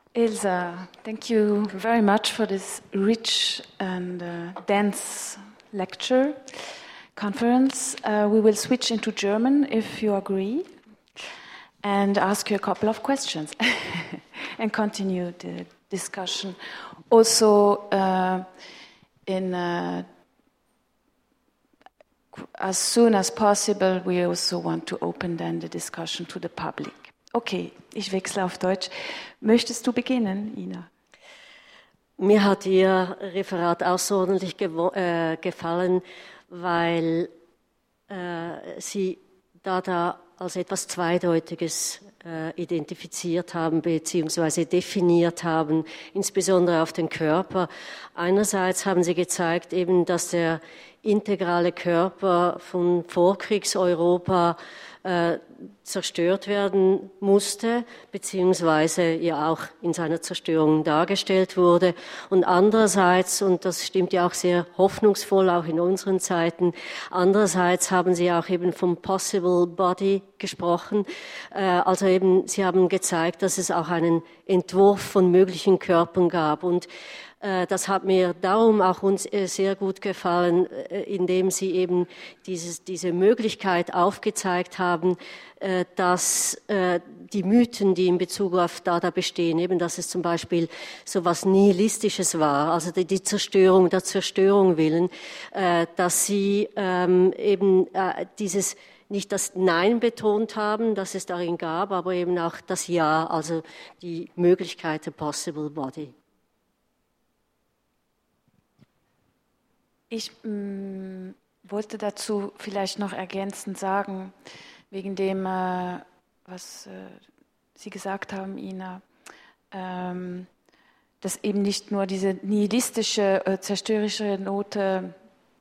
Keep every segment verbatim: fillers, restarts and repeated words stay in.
Ilse, thank you very much for this rich and uh, dense lecture conference. Uh, we will switch into German if you agree and ask you a couple of questions and continue the discussion. Also, uh, in uh, as soon as possible, we also want to open then the discussion to the public. Okay, ich wechsle auf Deutsch. Möchtest du beginnen, Ina? Mir hat Ihr Referat außerordentlich gewo- äh, gefallen, weil äh, Sie Dada als etwas Zweideutiges äh, identifiziert haben bzw. definiert haben, insbesondere auf den Körper. Einerseits haben Sie gezeigt, eben, dass der integrale Körper von Vorkriegseuropa äh, zerstört werden musste, beziehungsweise ja auch in seiner Zerstörung dargestellt wurde. Und andererseits, und das stimmt ja auch sehr hoffnungsvoll, auch in unseren Zeiten, andererseits haben Sie auch eben vom Possible Body gesprochen. Äh, also eben, Sie haben gezeigt, dass es auch einen Entwurf von möglichen Körpern gab. Und das hat mir darum auch uns sehr gut gefallen, indem Sie eben dieses, diese Möglichkeit aufgezeigt haben, dass die Mythen, die in Bezug auf Dada bestehen, eben, dass es zum Beispiel so etwas Nihilistisches war, also die, die Zerstörung der Zerstörung willen, dass Sie eben dieses nicht das Nein betont haben, das es darin gab, aber eben auch das Ja, also die Möglichkeit der Possible Body. Ich mh, wollte dazu vielleicht noch ergänzend sagen, wegen dem, äh, was äh, Sie gesagt haben, Ina, ähm, dass eben nicht nur diese nihilistische, äh, zerstörerische Note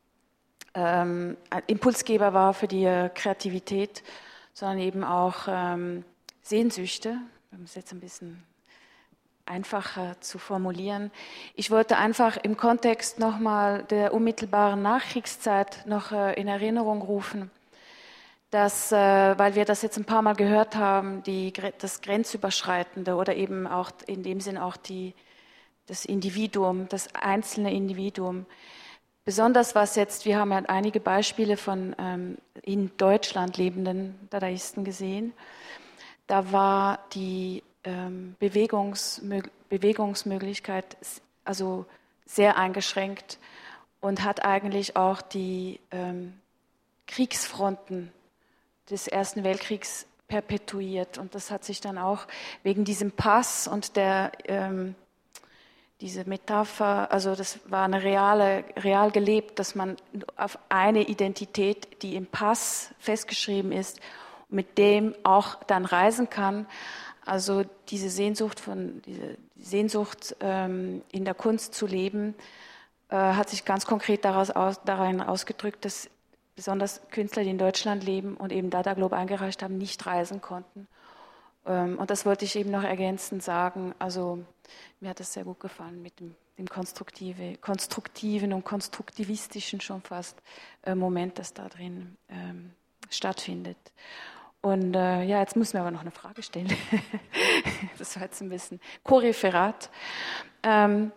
ähm, ein Impulsgeber war für die äh, Kreativität, sondern eben auch ähm, Sehnsüchte. Wir haben es jetzt ein bisschen einfacher zu formulieren. Ich wollte einfach im Kontext nochmal der unmittelbaren Nachkriegszeit noch äh, in Erinnerung rufen, dass, äh, weil wir das jetzt ein paar Mal gehört haben, die, das Grenzüberschreitende oder eben auch in dem Sinn auch die, das Individuum, das einzelne Individuum. Besonders was jetzt, wir haben ja einige Beispiele von ähm, in Deutschland lebenden Dadaisten gesehen, da war die Ähm, Bewegungsmög- Bewegungsmöglichkeit also sehr eingeschränkt und hat eigentlich auch die ähm, Kriegsfronten des Ersten Weltkriegs perpetuiert. Und das hat sich dann auch wegen diesem Pass und der ähm, diese Metapher, also das war eine reale, real gelebt, dass man auf eine Identität, die im Pass festgeschrieben ist, mit dem auch dann reisen kann. Also diese Sehnsucht, von, diese Sehnsucht ähm, in der Kunst zu leben, äh, hat sich ganz konkret daraus aus, darin ausgedrückt, dass besonders Künstler, die in Deutschland leben und eben Dada Globe eingereicht haben, nicht reisen konnten. Ähm, und das wollte ich eben noch ergänzend sagen. Also mir hat das sehr gut gefallen mit dem, dem konstruktive, konstruktiven und konstruktivistischen schon fast äh, Moment, das da drin ähm, stattfindet. Und äh, ja, jetzt müssen wir aber noch eine Frage stellen. Das war jetzt ein bisschen Koreferat. Ähm,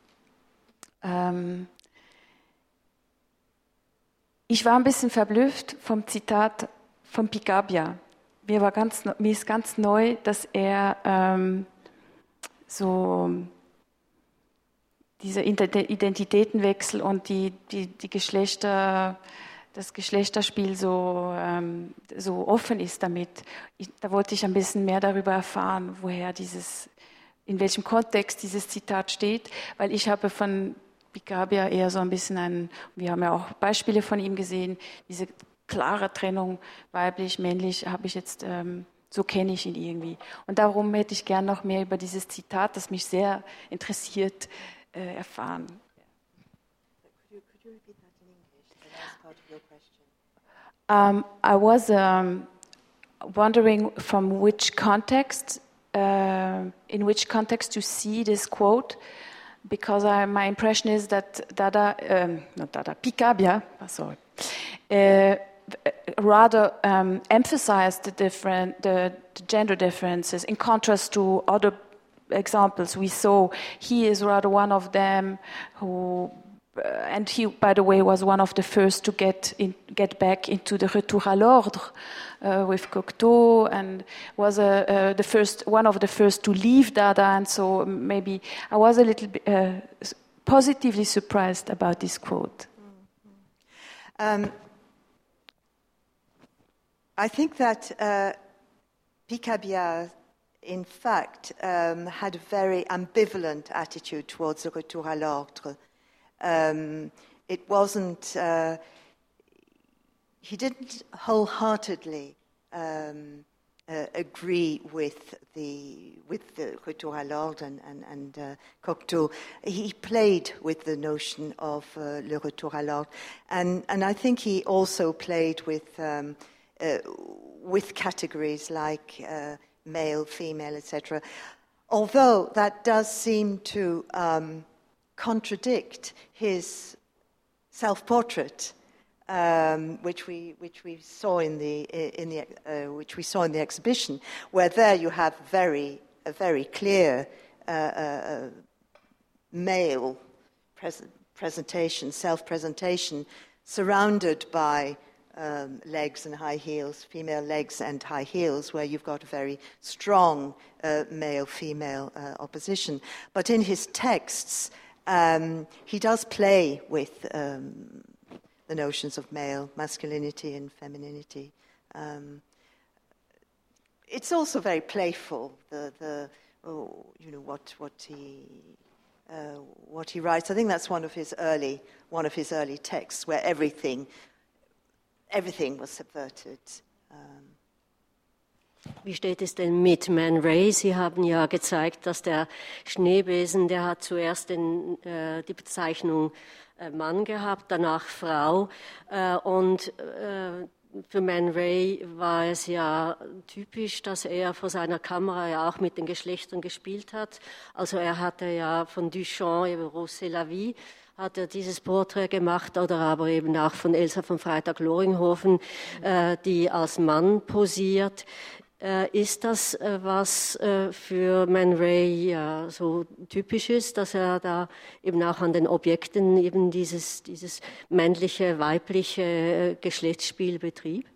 ähm, ich war ein bisschen verblüfft vom Zitat von Picabia. Mir, war ganz, mir ist ganz neu, dass er ähm, so diese Identitätenwechsel und die, die, die Geschlechter... das Geschlechterspiel so, ähm, so offen ist damit. Ich, da wollte ich ein bisschen mehr darüber erfahren, woher dieses, in welchem Kontext dieses Zitat steht, weil ich habe von Picabia eher so ein bisschen einen, wir haben ja auch Beispiele von ihm gesehen, diese klare Trennung weiblich, männlich, habe ich jetzt, ähm, so kenne ich ihn irgendwie. Und darum hätte ich gern noch mehr über dieses Zitat, das mich sehr interessiert, äh, erfahren. Um, I was um, wondering from which context, uh, in which context you see this quote, because I, my impression is that Dada, um, not Dada, Picabia, sorry, uh, rather um, emphasized the different, the, the gender differences in contrast to other examples we saw, he is rather one of them who, uh, and he, by the way, was one of the first to get in, get back into the retour à l'ordre uh, with Cocteau, and was a, uh, the first, one of the first to leave Dada, and so maybe I was a little bit uh, positively surprised about this quote. Um, I think that uh, Picabia, in fact, um, had a very ambivalent attitude towards the retour à l'ordre. Um, it wasn't, uh, he didn't wholeheartedly um, uh, agree with the with the retour à l'ordre and, and, and uh, Cocteau. He played with the notion of uh, le retour à l'ordre, and, and I think he also played with um, uh, with categories like uh, male, female, et cetera. Although that does seem to um, contradict his self-portrait, um, which we which we saw in the in the uh, which we saw in the exhibition, where there you have very a very clear uh, uh, male pres- presentation, self-presentation, surrounded by Um, legs and high heels, female legs and high heels, where you've got a very strong uh, male-female uh, opposition. But in his texts, um, he does play with um, the notions of male masculinity and femininity. Um, it's also very playful. The, the oh, you know what what he uh, what he writes. I think that's one of his early one of his early texts, where everything. Everything was subverted. Um. Wie steht es denn mit Man Ray? Sie haben ja gezeigt, dass der Schneebesen, der hat zuerst den, äh, die Bezeichnung äh, Mann gehabt, danach Frau. Äh, und äh, für Man Ray war es ja typisch, dass er vor seiner Kamera ja auch mit den Geschlechtern gespielt hat. Also er hatte ja von Duchamp über Rose la Vie hat er dieses Porträt gemacht, oder aber eben auch von Elsa von Freytag-Loringhofen, äh, die als Mann posiert. Äh, ist das äh, was äh, für Man Ray ja, so typisch ist, dass er da eben auch an den Objekten eben dieses, dieses männliche, weibliche äh, Geschlechtsspiel betrieb?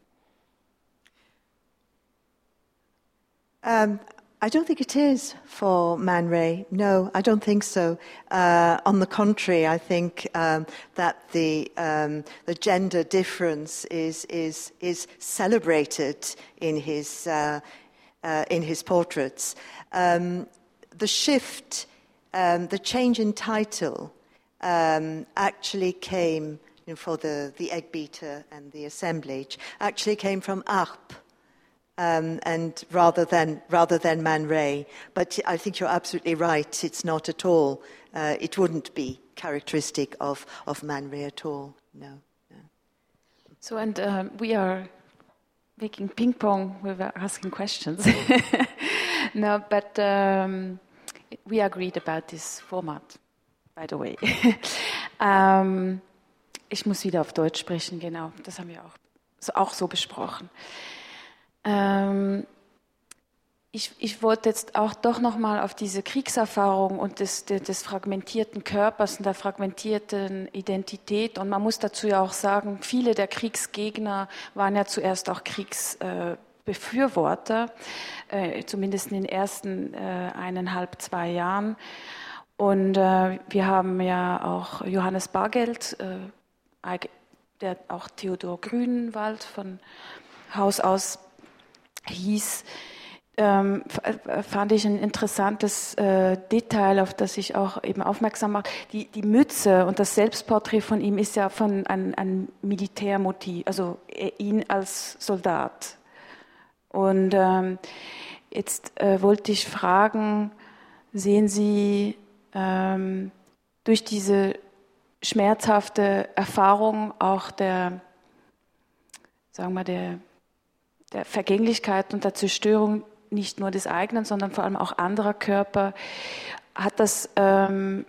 Um. I don't think it is for Man Ray. No, I don't think so. Uh, on the contrary, I think um, that the um, the gender difference is is is celebrated in his uh, uh, in his portraits. Um, the shift, um, the change in title, um, actually came you know, for the the egg beater and the assemblage. Actually, came from Arp. Um, and rather than rather than Man Ray, but I think you're absolutely right. It's not at all. Uh, it wouldn't be characteristic of, of Man Ray at all. No. no. So, and um, we are making ping pong. We were asking questions. No, but um, we agreed about this format. By the way, um, ich muss wieder auf Deutsch sprechen. Genau, das haben wir auch so, auch so besprochen. Ähm, ich, ich wollte jetzt auch doch nochmal auf diese Kriegserfahrung und des, des, des fragmentierten Körpers und der fragmentierten Identität, und man muss dazu ja auch sagen, viele der Kriegsgegner waren ja zuerst auch Kriegsbefürworter, äh, äh, zumindest in den ersten äh, eineinhalb, zwei Jahren. Und äh, wir haben ja auch Johannes Bargeld, äh, der auch Theodor Grünwald von Haus aus hieß, ähm, fand ich ein interessantes äh, Detail, auf das ich auch eben aufmerksam mache. Die, die Mütze und das Selbstporträt von ihm ist ja von ein, ein Militärmotiv, also ihn als Soldat. Und ähm, jetzt äh, wollte ich fragen, sehen Sie ähm, durch diese schmerzhafte Erfahrung auch der, sagen wir, der der Vergänglichkeit und der Zerstörung nicht nur des eigenen, sondern vor allem auch anderer Körper, hat das ähm,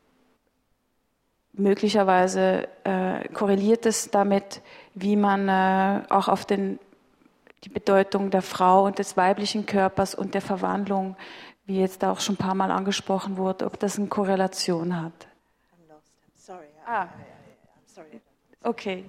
möglicherweise äh, korreliert es damit, wie man äh, auch auf den, die Bedeutung der Frau und des weiblichen Körpers und der Verwandlung, wie wie jetzt auch schon ein paar Mal angesprochen wurde, ob das eine Korrelation hat. I'm lost. I'm sorry. Ah. I, I, I, I'm sorry. Okay.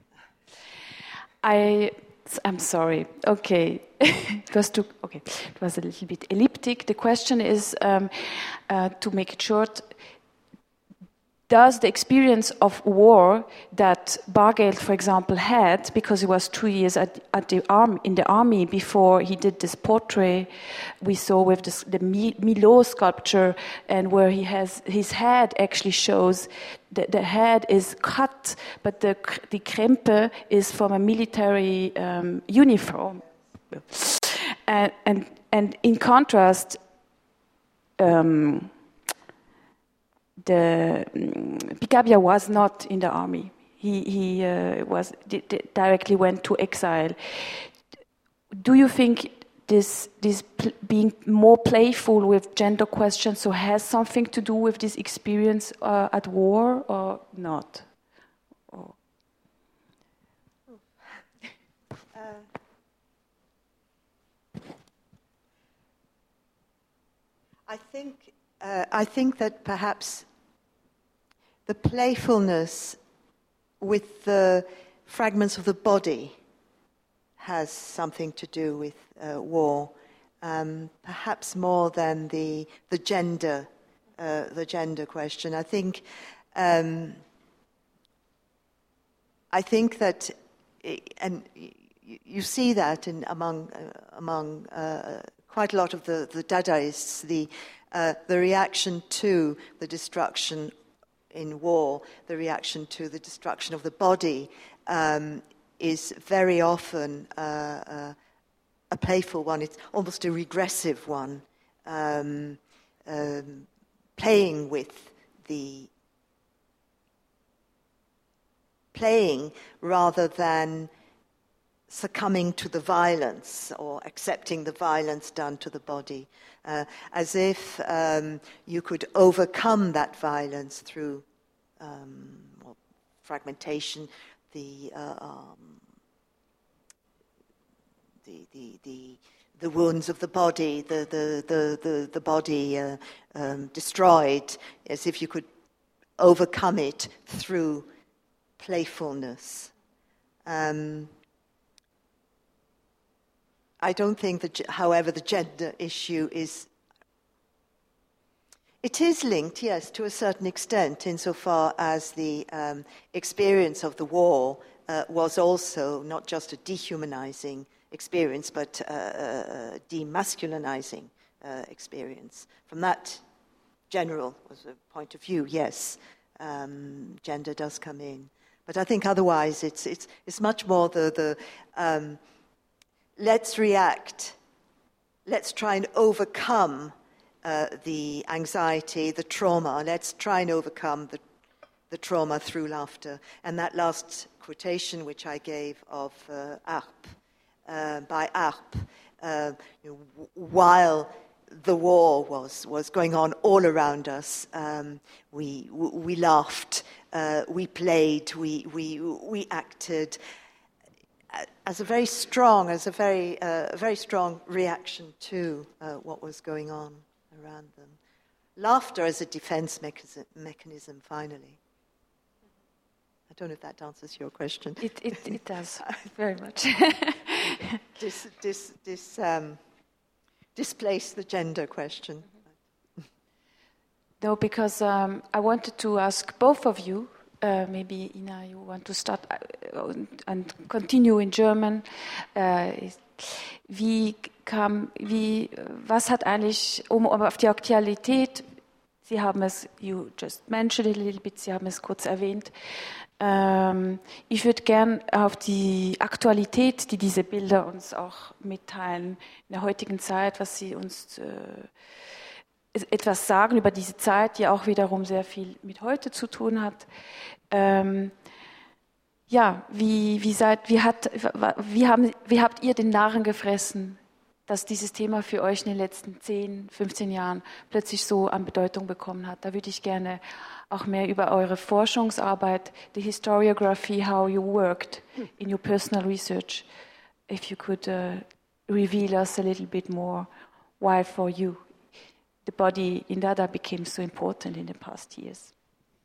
I, I'm sorry. Okay. It was too, okay. It was a little bit elliptic. The question is, um, uh, to make it short, does the experience of war that Bargeld, for example, had, because he was two years at, at the arm, in the army before he did this portrait we saw with this, the Milo sculpture, and where he has his head actually shows that the head is cut, but the the krempe is from a military um, uniform, and and and in contrast. Um, The um, Picabia was not in the army. He he uh, was di- di- directly went to exile. Do you think this this pl- being more playful with gender questions so has something to do with this experience uh, at war or not? Or Uh, I think uh, I think that perhaps the playfulness with the fragments of the body has something to do with uh, war, um, perhaps more than the the gender uh, the gender question. I think um, I think that, and you see that in among uh, among uh, quite a lot of the, the Dadaists, the uh, the reaction to the destruction in war, the reaction to the destruction of the body, um, is very often uh, uh, a playful one. It's almost a regressive one, um, um, playing with the playing rather than succumbing to the violence or accepting the violence done to the body, uh, as if um, you could overcome that violence through um, well, fragmentation, the, uh, um, the the the the wounds of the body, the the the the, the body uh, um, destroyed, as if you could overcome it through playfulness. Um, I don't think that, however, the gender issue is... It is linked, yes, to a certain extent, insofar as the um, experience of the war uh, was also not just a dehumanizing experience, but uh, a demasculinizing uh, experience. From that general point of view, yes, um, gender does come in. But I think otherwise it's it's it's much more the the um, let's react, let's try and overcome uh, the anxiety, the trauma. Let's try and overcome the the trauma through laughter. And that last quotation which I gave of uh, Arp, uh, by Arp, uh, you know, w- while the war was, was going on all around us, um, we we laughed, uh, we played, we we we acted as a very strong, as a very uh, very strong reaction to uh, what was going on around them. Laughter as a defense mechanism, mechanism finally. I don't know if that answers your question. it it, it does very much. This this this. Um, displace the gender question. No, because um, I wanted to ask both of you, uh, maybe Ina, you want to start uh, and continue in German. Uh, wie kam, wie, was hat eigentlich, um, um auf die Aktualität, Sie haben es, you just mentioned it a little bit, Sie haben es kurz erwähnt. Ähm, ich würde gern auf die Aktualität, die diese Bilder uns auch mitteilen, in der heutigen Zeit, was sie uns äh, etwas sagen über diese Zeit, die auch wiederum sehr viel mit heute zu tun hat. Ähm, ja, wie, wie, seid, wie, hat, wie, haben, wie habt ihr den Narren gefressen, dass dieses Thema für euch in den letzten zehn, fünfzehn Jahren plötzlich so an Bedeutung bekommen hat? Da würde ich gerne auch mehr über eure Forschungsarbeit, the historiography, how you worked in your personal research, if you could uh, reveal us a little bit more why for you the body in Dada became so important in the past years.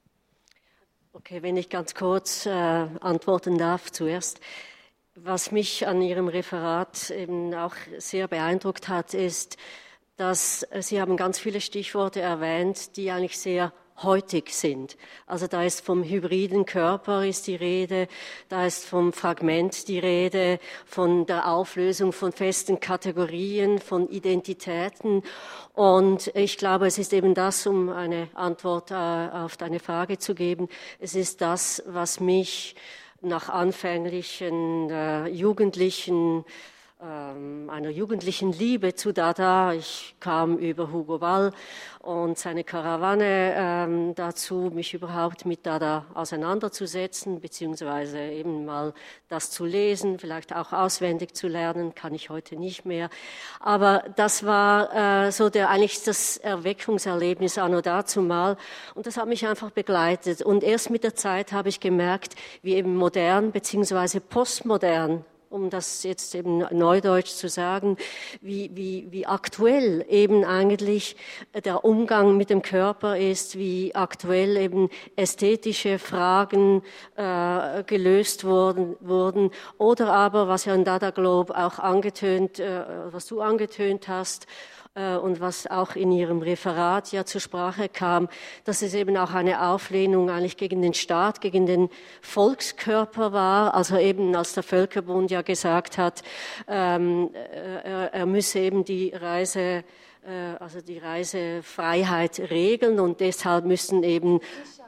Okay, wenn ich ganz kurz äh, antworten darf zuerst. Was mich an Ihrem Referat eben auch sehr beeindruckt hat, ist, dass Sie haben ganz viele Stichworte erwähnt, die eigentlich sehr heutig sind. Also da ist vom hybriden Körper ist die Rede, da ist vom Fragment die Rede, von der Auflösung von festen Kategorien, von Identitäten. Und ich glaube, es ist eben das, um eine Antwort äh, auf deine Frage zu geben, es ist das, was mich nach anfänglichen äh, jugendlichen ähm, einer jugendlichen Liebe zu Dada. Ich kam über Hugo Ball und seine Karawane ähm, dazu, mich überhaupt mit Dada auseinanderzusetzen, beziehungsweise eben mal das zu lesen, vielleicht auch auswendig zu lernen, kann ich heute nicht mehr. Aber das war äh, so der eigentlich das Erweckungserlebnis anno dazumal und das hat mich einfach begleitet. Und erst mit der Zeit habe ich gemerkt, wie eben modern beziehungsweise postmodern, um das jetzt eben neudeutsch zu sagen, wie, wie, wie aktuell eben eigentlich der Umgang mit dem Körper ist, wie aktuell eben ästhetische Fragen äh, gelöst wurden, wurden oder aber, was ja in Dada Globe auch angetönt, äh, was du angetönt hast, und was auch in Ihrem Referat ja zur Sprache kam, dass es eben auch eine Auflehnung eigentlich gegen den Staat, gegen den Volkskörper war, also eben als der Völkerbund ja gesagt hat, ähm, er, er müsse eben die Reise, äh, also die Reisefreiheit regeln und deshalb müssen eben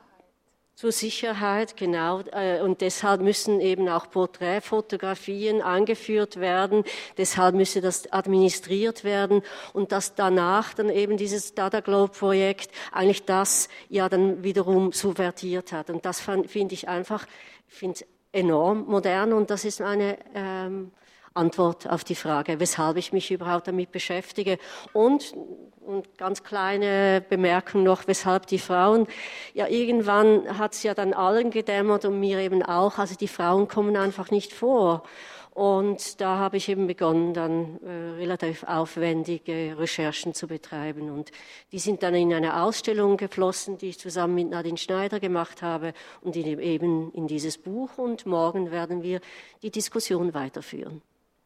zur Sicherheit, genau. Und deshalb müssen eben auch Porträtfotografien eingeführt werden. Deshalb müsse das administriert werden. Und dass danach dann eben dieses Dada Globe Projekt eigentlich das ja dann wiederum subvertiert hat. Und das finde ich einfach, finde enorm modern. Und das ist eine ähm, Antwort auf die Frage, weshalb ich mich überhaupt damit beschäftige. Und Und ganz kleine Bemerkung noch, weshalb die Frauen, ja irgendwann hat es ja dann allen gedämmert und mir eben auch, also die Frauen kommen einfach nicht vor. Und da habe ich eben begonnen, dann äh, relativ aufwendige Recherchen zu betreiben. Und die sind dann in eine Ausstellung geflossen, die ich zusammen mit Nadine Schneider gemacht habe und in, eben in dieses Buch. Und morgen werden wir die Diskussion weiterführen.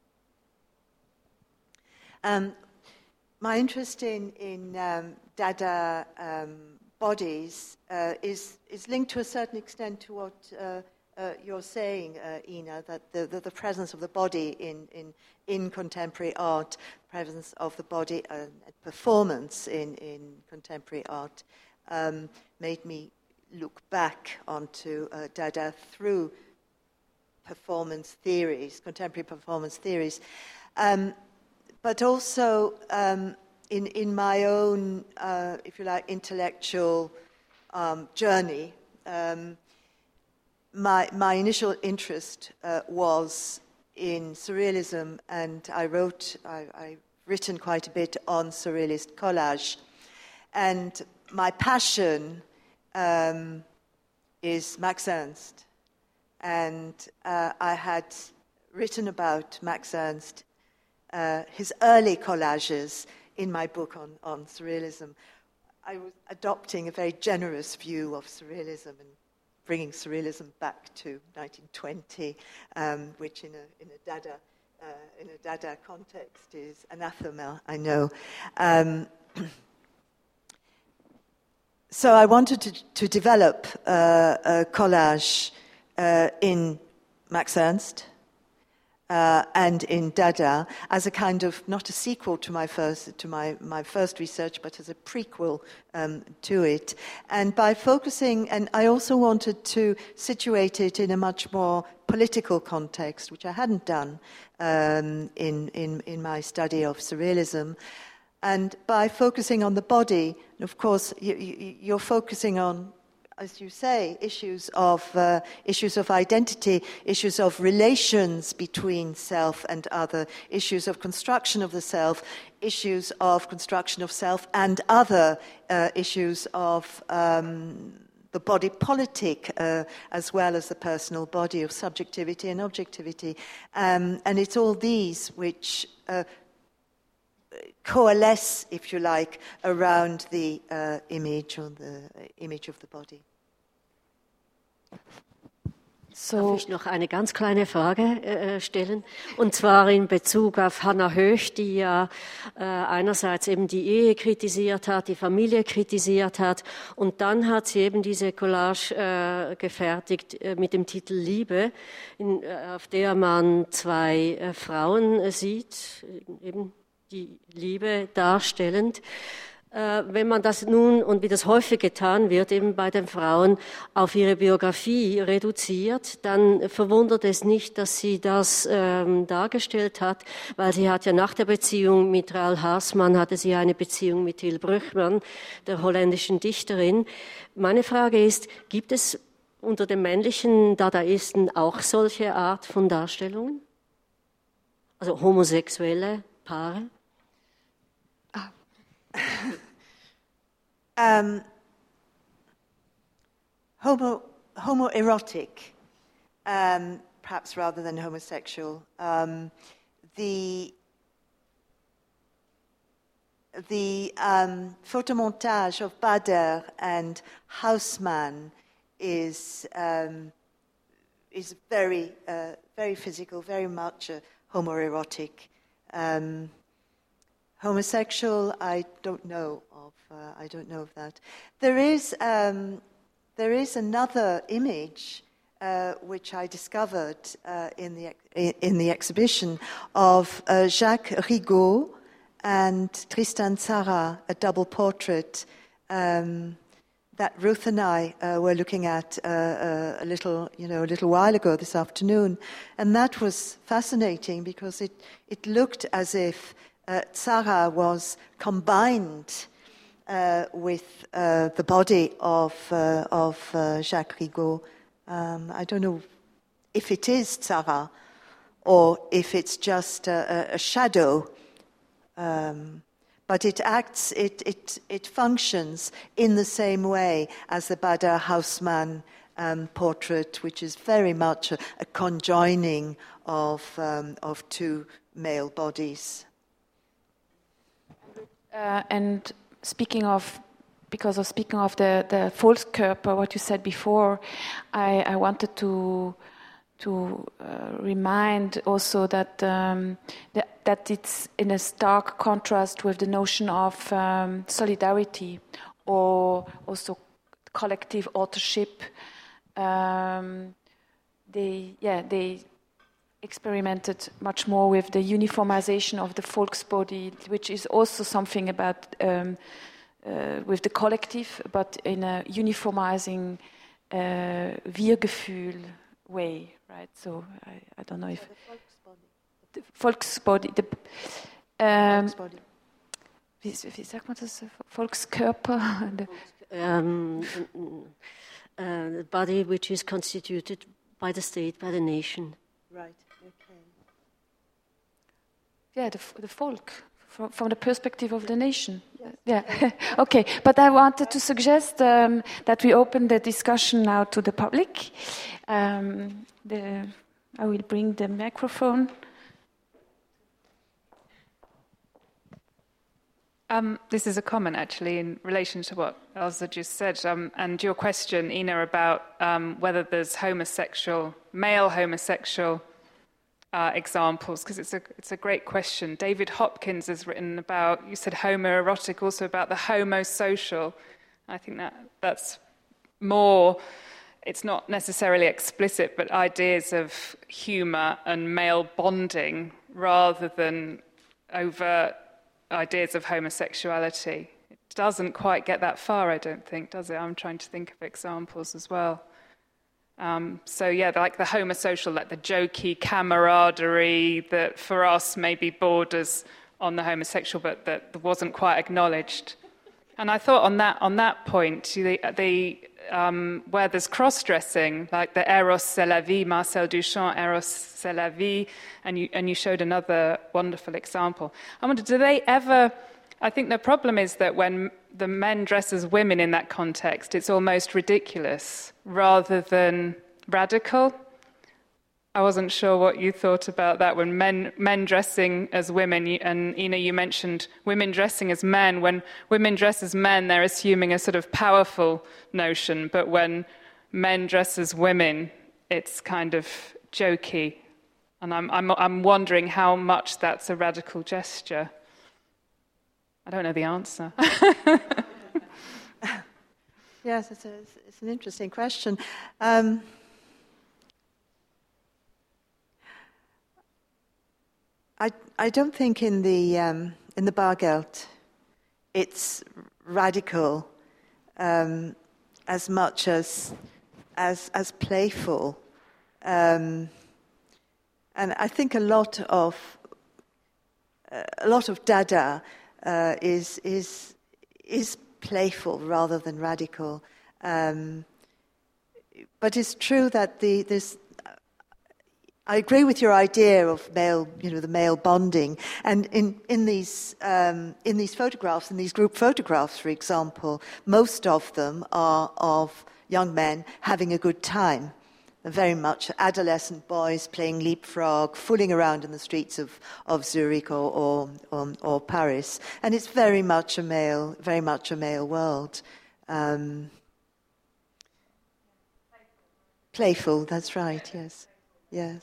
Um. My interest in, in um, Dada um, bodies uh, is, is linked to a certain extent to what uh, uh, you're saying, uh, Ina, that the, the, the presence of the body in, in, in contemporary art, presence of the body and uh, performance in, in contemporary art um, made me look back onto uh, Dada through performance theories, contemporary performance theories. Um, But also um, in, in my own, uh, if you like, intellectual um, journey, um, my, my initial interest uh, was in surrealism, and I wrote, I, I've written quite a bit on surrealist collage. And my passion um, is Max Ernst. And uh, I had written about Max Ernst, Uh, his early collages in my book on, on surrealism. I was adopting a very generous view of surrealism and bringing surrealism back to nineteen twenty, um, which in a, in a Dada uh, in a Dada context is anathema, I know. Um, so I wanted to, to develop uh, a collage uh, in Max Ernst, Uh, and in Dada, as a kind of, not a sequel to my first to my, my first research, but as a prequel um, to it. And by focusing, and I also wanted to situate it in a much more political context, which I hadn't done um, in, in, in my study of surrealism. And by focusing on the body, of course, you, you, you're focusing on, as you say, issues of uh, issues of identity, issues of relations between self and other, issues of construction of the self, issues of construction of self and other, uh, issues of um, the body politic, uh, as well as the personal body, of subjectivity and objectivity. Um, and it's all these which uh, coalesce, if you like, around the uh, image or the uh, image of the body. So. Darf ich noch eine ganz kleine Frage äh, stellen? Und zwar in Bezug auf Hannah Höch, die ja äh, einerseits eben die Ehe kritisiert hat, die Familie kritisiert hat und dann hat sie eben diese Collage äh, gefertigt äh, mit dem Titel Liebe, in, äh, auf der man zwei äh, Frauen äh, sieht, eben die Liebe darstellend. Wenn man das nun, und wie das häufig getan wird, eben bei den Frauen auf ihre Biografie reduziert, dann verwundert es nicht, dass sie das ähm, dargestellt hat, weil sie hat ja nach der Beziehung mit Raoul Haasmann, hatte sie eine Beziehung mit Till Brüchmann, der holländischen Dichterin. Meine Frage ist, gibt es unter den männlichen Dadaisten auch solche Art von Darstellungen? Also homosexuelle Paare? um, homo, homoerotic, um, perhaps rather than homosexual. Um, the the um, photomontage of Bader and Haussmann is um, is very uh, very physical, very much uh, homoerotic. Um, Homosexual, I don't know of. Uh, I don't know of that. There is um, there is another image uh, which I discovered uh, in the in the exhibition of uh, Jacques Rigaud and Tristan Tzara, a double portrait um, that Ruth and I uh, were looking at uh, uh, a little, you know, a little while ago this afternoon, and that was fascinating because it it looked as if Uh, Tzara was combined uh, with uh, the body of uh, of uh, Jacques Rigaud. Um, I don't know if it is Tzara or if it's just a, a shadow, um, but it acts, it, it it functions in the same way as the Bader Haussmann um, portrait, which is very much a, a conjoining of um, of two male bodies. Uh, and speaking of, because of speaking of the, the Volkskörper, what you said before, I, I wanted to to uh, remind also that, um, that that it's in a stark contrast with the notion of um, solidarity or also collective authorship. Um, they, yeah, they. experimented much more with the uniformization of the Volksbody, which is also something about um, uh, with the collective, but in a uniformizing uh, Wir-Gefühl way, right? So I, I don't know if the Volksbody, the um, Volksbody. Wie, wie sagt man das? Volkskörper. um, uh, the body which is constituted by the state, by the nation. Right. Okay. Yeah, the the folk, from, from the perspective of the nation. Yes. Yeah. Okay, but I wanted to suggest um, that we open the discussion now to the public. Um, the, I will bring the microphone. Um, this is a comment, actually, in relation to what Elsa just said, um, and your question, Ina, about um, whether there's homosexual, male homosexual uh, examples, because it's a it's a great question. David Hopkins has written about, you said homoerotic, also about the homosocial. I think that that's more, it's not necessarily explicit, but ideas of humour and male bonding rather than overt ideas of homosexuality. It doesn't quite get that far, I don't think, does it? I'm trying to think of examples as well. Um, so yeah, like the homosocial, like the jokey camaraderie that for us maybe borders on the homosexual, but that wasn't quite acknowledged. And I thought on that on that point, the, the um, where there's cross-dressing, like the Eros c'est la vie, Marcel Duchamp, Eros c'est la vie, and you and you showed another wonderful example. I wonder, do they ever? I think the problem is that when the men dress as women in that context, it's almost ridiculous rather than radical. I wasn't sure what you thought about that when men men dressing as women, and Ina, you mentioned women dressing as men. When women dress as men, they're assuming a sort of powerful notion, but when men dress as women, it's kind of jokey. And I'm I'm I'm wondering how much that's a radical gesture. I don't know the answer. Yes, it's, a, it's an interesting question. Um, I I don't think in the um, in the Bargeld it's radical um, as much as as as playful, um, and I think a lot of uh, a lot of Dada uh, is is is playful rather than radical. Um, but it's true that the this. I agree with your idea of male, you know, the male bonding, and in in these um, in these photographs, in these group photographs, for example, most of them are of young men having a good time. They're very much adolescent boys playing leapfrog, fooling around in the streets of, of Zurich or, or, or, or Paris, and it's very much a male, very much a male world. Um, playful, that's right. Yes, yes.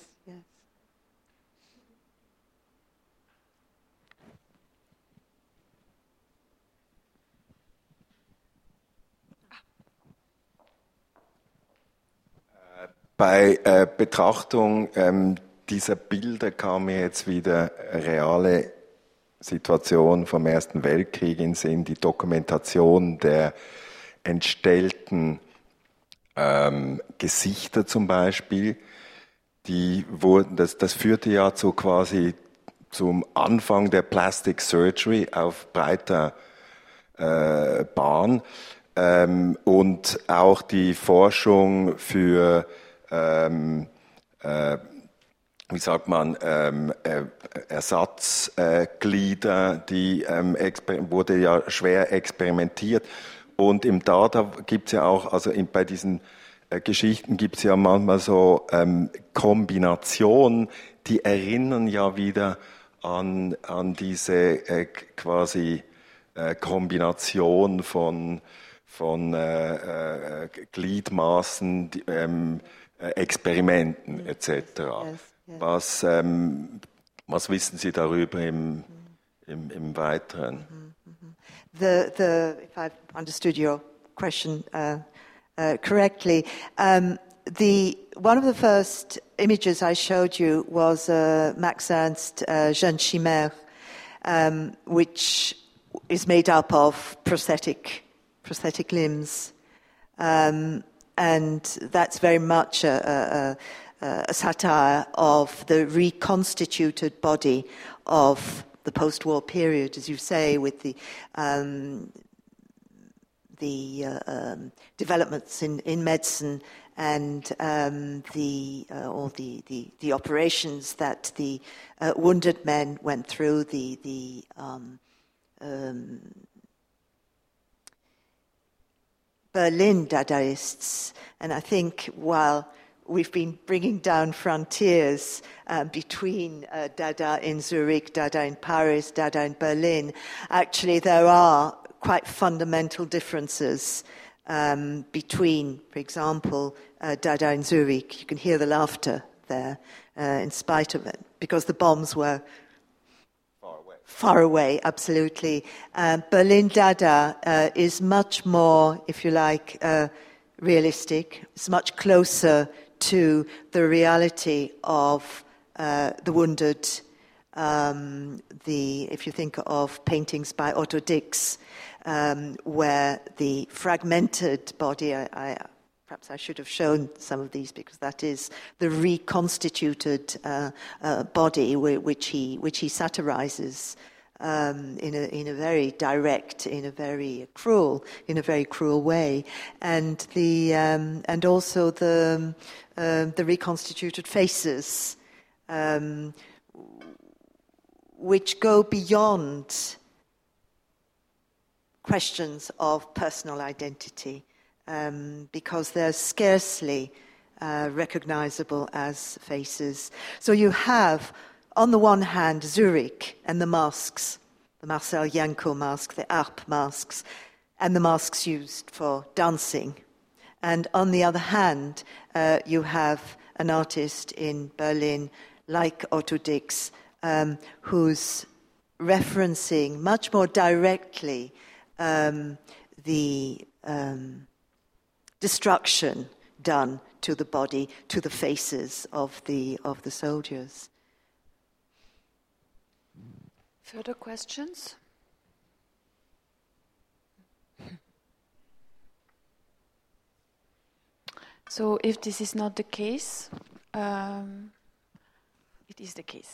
Bei äh, Betrachtung ähm, dieser Bilder kam mir jetzt wieder eine reale Situation vom Ersten Weltkrieg in Sinn, die Dokumentation der entstellten ähm, Gesichter zum Beispiel. Die wurden, das, das führte ja zu quasi zum Anfang der Plastic Surgery auf breiter äh, Bahn ähm, und auch die Forschung für Ähm, äh, wie sagt man, ähm, äh, Ersatzglieder, äh, die ähm, wurde ja schwer experimentiert. Und im Dada gibt es ja auch, also in, bei diesen äh, Geschichten gibt es ja manchmal so ähm, Kombinationen, die erinnern ja wieder an, an diese äh, quasi äh, Kombination von, von äh, äh, Gliedmaßen, die, ähm, Experimenten et cetera. Yes, yes. Was, ähm, was wissen Sie darüber im, im, im Weiteren? Mm-hmm. The, the, if I've understood your question uh, uh, correctly, um, the, one of the first images I showed you was uh, Max Ernst uh, Jeune Chimère, um, which is made up of prosthetic, prosthetic limbs. Um, And that's very much a, a, a satire of the reconstituted body of the post-war period, as you say, with the um, the uh, um, developments in, in medicine and um, the uh, or the, the, the operations that the uh, wounded men went through, the the um, um, Berlin Dadaists, and I think while we've been bringing down frontiers uh, between uh, Dada in Zurich, Dada in Paris, Dada in Berlin, actually there are quite fundamental differences um, between, for example, uh, Dada in Zurich. You can hear the laughter there uh, in spite of it, because the bombs were far away, absolutely. Uh, Berlin Dada uh, is much more, if you like, uh, realistic. It's much closer to the reality of uh, the wounded. Um, the, if you think of paintings by Otto Dix, um, where the fragmented body, I, I, perhaps I should have shown some of these because that is the reconstituted uh, uh, body which he which he satirizes um, in a in a very direct, in a very cruel, in a very cruel way, and the um, and also the uh, the reconstituted faces, um, which go beyond questions of personal identity. Um, because there's scarcely uh, recognizable as faces. So you have, on the one hand, Zurich and the masks, the Marcel Janko mask, the A R P masks, and the masks used for dancing. And on the other hand, uh, you have an artist in Berlin like Otto Dix, um, who's referencing much more directly um, the um, destruction done to the body, to the faces of the of the soldiers. Further questions? So if this is not the case, um, it is the case.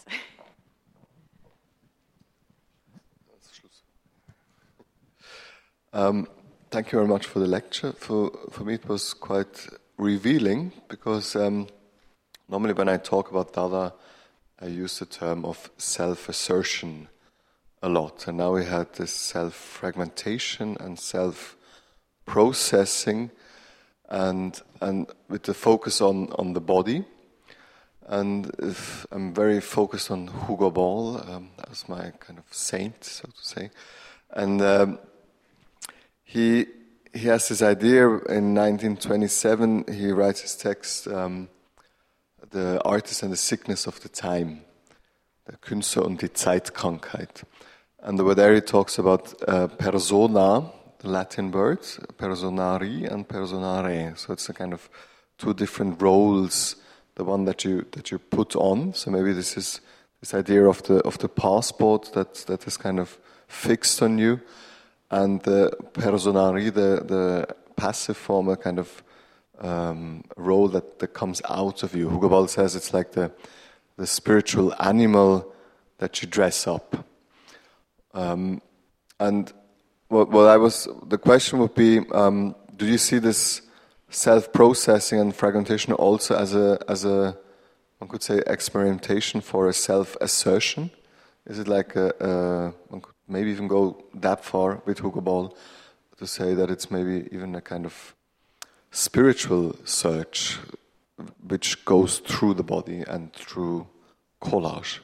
um, thank you very much for the lecture. For, for me it was quite revealing, because um, normally when I talk about Dada, I use the term of self-assertion a lot. And now we had this self-fragmentation and self-processing, and and with the focus on, on the body. And if I'm very focused on Hugo Ball um, as my kind of saint, so to say. And um, he he has this idea in nineteen twenty-seven, he writes his text, um, The Artist and the Sickness of the Time, Der Künstler und die Zeitkrankheit. And over there he talks about uh, persona, the Latin words, personari and personare. So it's a kind of two different roles, the one that you that you put on. So maybe this is this idea of the of the passport that that is kind of fixed on you, and the personari, the the passive form, a kind of um, role that, that comes out of you. Hugo Ball says it's like the the spiritual animal that you dress up. Um, and what, what I was, the question would be, um, do you see this self-processing and fragmentation also as a, as a, one could say, experimentation for a self-assertion? Is it like a, a one could maybe even go that far with Hugo Ball to say that it's maybe even a kind of spiritual search which goes through the body and through collage?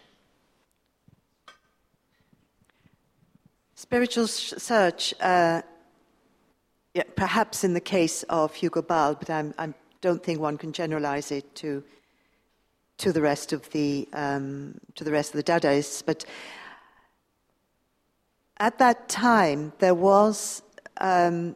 Spiritual search, uh, yeah, perhaps in the case of Hugo Ball, but I don't think one can generalize it to to the rest of the um, to the rest of the Dadaists. But at that time, there was um,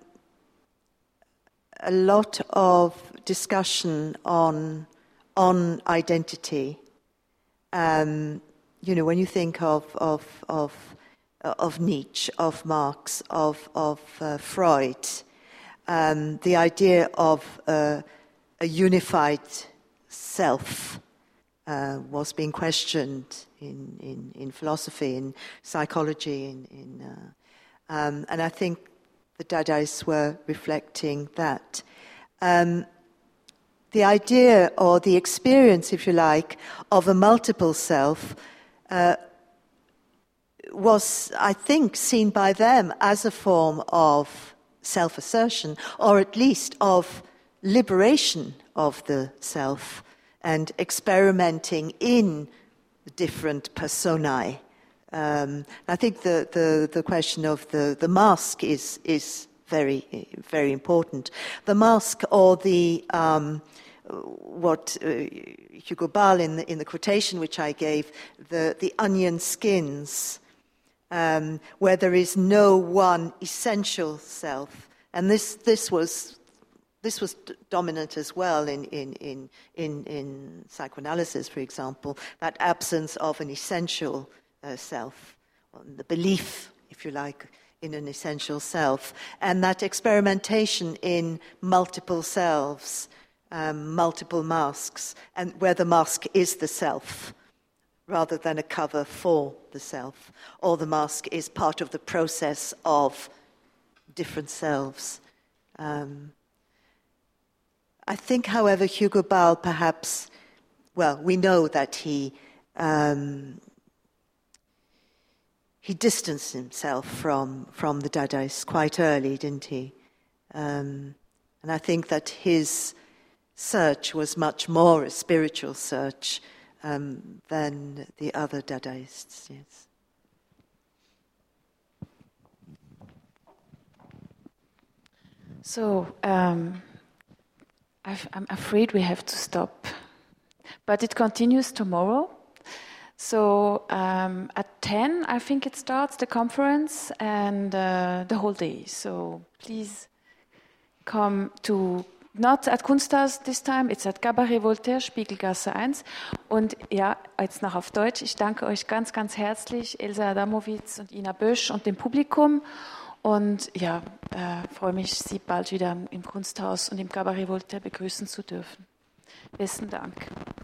a lot of discussion on on identity. Um, you know, when you think of of of of Nietzsche, of Marx, of of uh, Freud, um, the idea of uh, a unified self uh, was being questioned in, in, in philosophy, in psychology, in, in uh, um, and I think the Dadaists were reflecting that. Um, the idea or the experience, if you like, of a multiple self uh, was, I think, seen by them as a form of self-assertion, or at least of liberation of the self and experimenting in different personae. Um, I think the, the, the question of the, the mask is is very very important. The mask, or the um, what uh, Hugo Ball in the in the quotation which I gave, the the onion skins. Um, where there is no one essential self, and this this was this was d- dominant as well in in, in in in psychoanalysis, for example, that absence of an essential uh, self, the belief, if you like, in an essential self, and that experimentation in multiple selves, um, multiple masks, and where the mask is the self, rather than a cover for the self, or the mask is part of the process of different selves. Um, I think, however, Hugo Ball perhaps, well, we know that he um, he distanced himself from, from the Dadaists quite early, didn't he? Um, and I think that his search was much more a spiritual search um, than the other Dadaists. Yes. So, um, I've, I'm afraid we have to stop. But it continues tomorrow. So um, at ten, I think it starts, the conference, and uh, the whole day. So please come to, not at Kunsthaus this time, it's at Cabaret Voltaire, Spiegelgasse eins. Und ja, jetzt noch auf Deutsch, ich danke euch ganz, ganz herzlich, Elsa Adamowitz und Ina Bösch und dem Publikum. Und ja, äh, freue mich, Sie bald wieder im Kunsthaus und im Cabaret Voltaire begrüßen zu dürfen. Besten Dank.